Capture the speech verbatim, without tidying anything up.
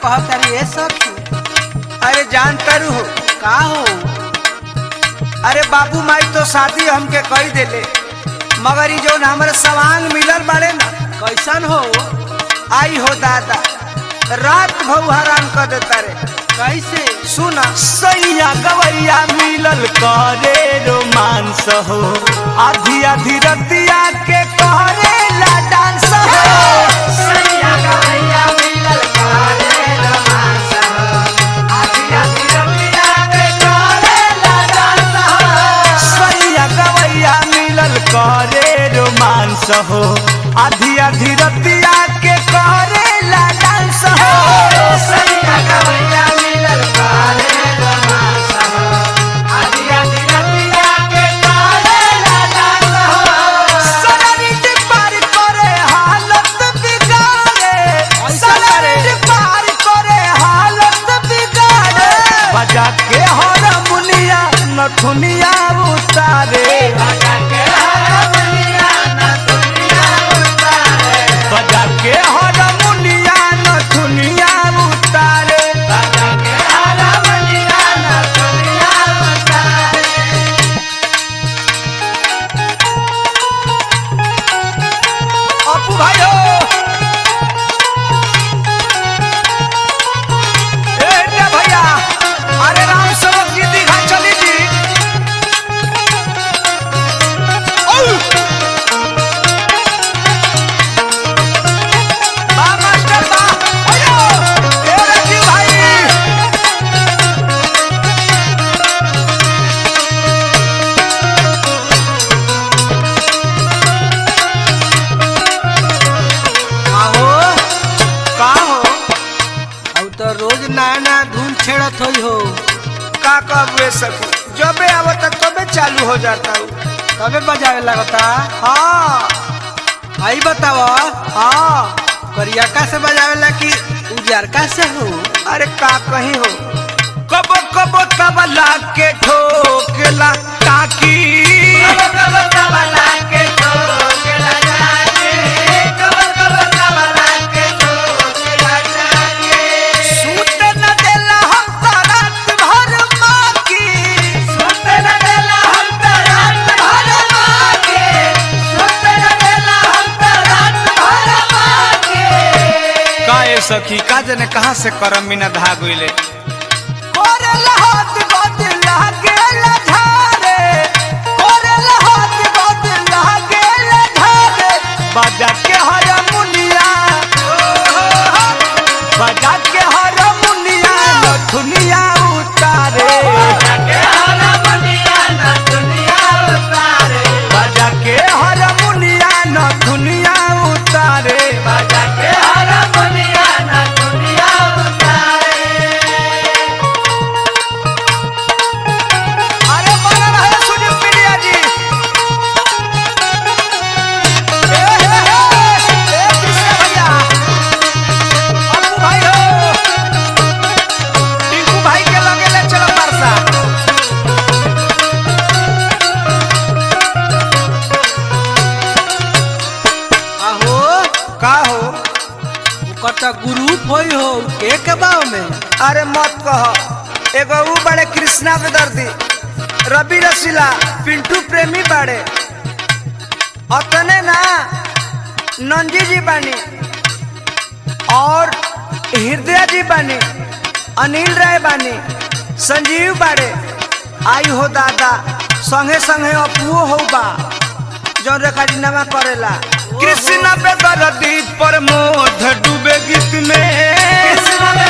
कहता रे ये सखी? अरे जान करू हो का हो? अरे बाबू माई तो शादी हमके कही देले, मगर ये जो हमारे सवांग मिलल बाड़े ना कैसन हो? आई हो दादा रात भऊ हराम कर देता रे। कैसे? सुना सैया गवैया मिलल करे रोमांस हो, आधी आधी रतिया के करेला डांस हो। सैया गवैया मिलल करे रोमांस हो, आधी आधी रतिया के करेला डांस हो। सैया गवैया मिलल करे रोमांस हो, आधी आधी रतिया के करेला डांस हो। सैया गवैया मिलल करे रोमांस हो, आधी आधी रतिया के करेला डांस हो। सनरीट पार करे हालत बिगाड़े, सनरीट पार करे हालत बिगाड़े। बजा के हारमोनिया नथुनिया उतारे, बजा के हारमोनिया नथुनिया उतारे, बजा के हारमोनिया नथुनिया उतारे। बजा के हारमोनिया नथुनिया उतारे। अपू भाई हो ए रे भैया, अरे राम सेवक जी दीघा चली जी। औ! बा मास्टर बा, अयो! ए रे जी भाई। आहो का हो? अब तो रोज नया नया धुन छेड़त होई हो। का कबे सखी जबे आवत तबे चालू हो जाता हूँ। तबे बजावे लगता। हाँ आई बताव हाँ करियका से बजावेला कि उजरका से हो? अरे का कहीं हो कबो कबो तबला के ठोकला ताकी, सूत न देला हम त रात भर माकी, सूत न देला हम त रात भर माकी, सूत न देला हम त रात भर माकी। काए सखी का जने कहां से करम बिना धागुइले कोरेला हाथ गोद लागेला झारे, कोरेला हाथ गोद लागेला झारे। बजा के हारमोनिया, बजा के हारमोनिया नथुनिया उतारे, बजा के हारमोनिया नथुनिया उतारे, बजा के हारमोनिया नथुनिया उतारे, बजा के हारमोनिया नथुनिया उतारे। अरे बना रहे सुनील पीड़िया जी। ए हे हे, ए कृष्ण भैया, अपू भाई हो, टिंकू भाई के लगे ले चलो परसा। आहो का हो कटा ग्रुप होई हो के के बाव में? अरे मत कह एगो ऊ बड़े कृष्णा पे दर्दी, रवि रसीला, पिंटू प्रेमी बड़े, अतने ना नंजी जी बानी और हृदय जी बानी, अनिल राय बानी, संजीव बाड़े। आई हो दादा संगे संगे अपुओ हो बा जौन रेखाजीनामा करेला। कृष्ण पे दर्दी प्रमोद डूबे गीत में, कृष्ण पे